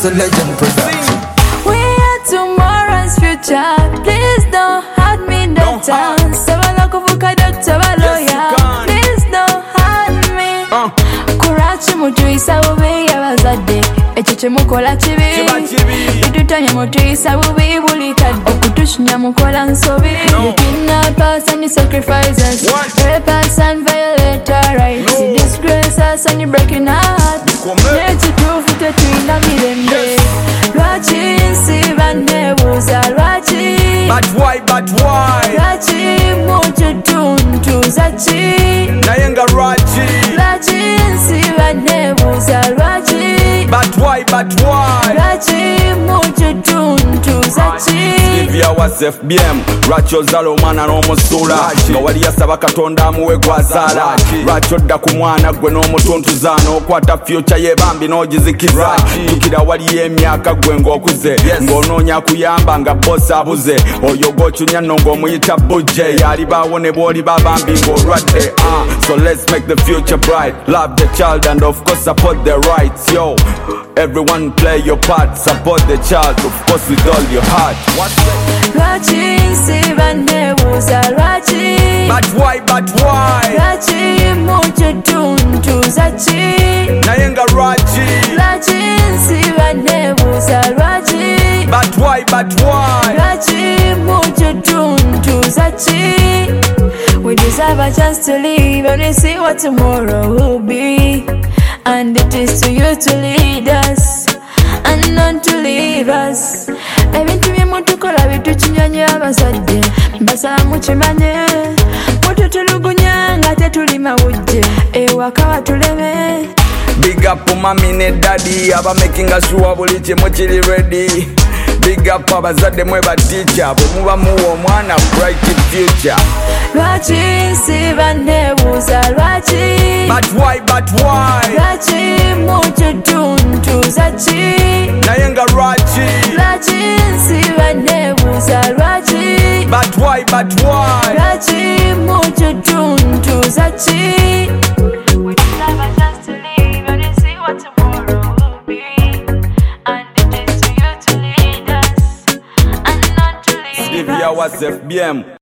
a legend production. We are tomorrow's future. Please don't hurt me in the town. Sabala kuvuka doctor baloya. Please don't hurt me. Kurachi mutu isa bubi yabazadde. Echiche mukola chibi. Itutanya mutu isa bubi bulikadde. Okutushinya mukola nsobi. You kidnap us and you sacrifice us. Rape us and violate our rights. You disgrace us and you breaking our hearts. Nechitufu tetuina mirembe. Lwachi nsiba nebuuza lwaki. But why? Lwaki mututuntuza ki. Naye nga lwaki? Lwaki nsiba nebuuza lwaki. But why? Lwaki mututuntuza ki. Livia was FBM, lwaki ozala omwana n'omusuula nga wali yasaba Katonda amuwe gwazaala. Lwaki odda ku mwana gwe n'omutuntuza n'okwata future y'ebambi n'ogizikiza. Tukira waliyo emyaka gwe ng'okuze ng'onoonya kuyamba nga boss abuze. Oyo gw'okyunya nno ng'omuyita bujje yalibaawo ne bw'oliba bambi ng'olwadde. So let's make the future bright. Love the child and of course support their rights. Yo, everyone play your part. Support the child, of course with all your heart. Lwaki nsiba nebuuza lwaki. But why? Lwaki mututuntuza ki. Naye nga lwaki? Lwaki nsiba nebuuza lwaki. But why? Lwaki mututuntuza ki. We deserve a chance to live and we see what tomorrow will be. And it is to you to lead us and not to leave us. Ebintu byemutukola bitukinyanya abazadde mbasaba mukimanye. Mututulugunya nga tetuli mawujje ewaka watuleme. Big up mami ne daddy aba making sure buli kimu kiri ready. Big up abazadde mwe ba teacher bwe muba muwa omwana bright future. Lwaki nsiba nebuuza lwaki. But why? Lwaki mututuntuza ki. Naye nga lwaki? Lwaki nsiba nebuuza lwaki. But why? Lwaki mututuntuza ki. We deserve a chance to live and we see what tomorrow will be. And it is to you to lead us and not to leave Livia us. was FBM.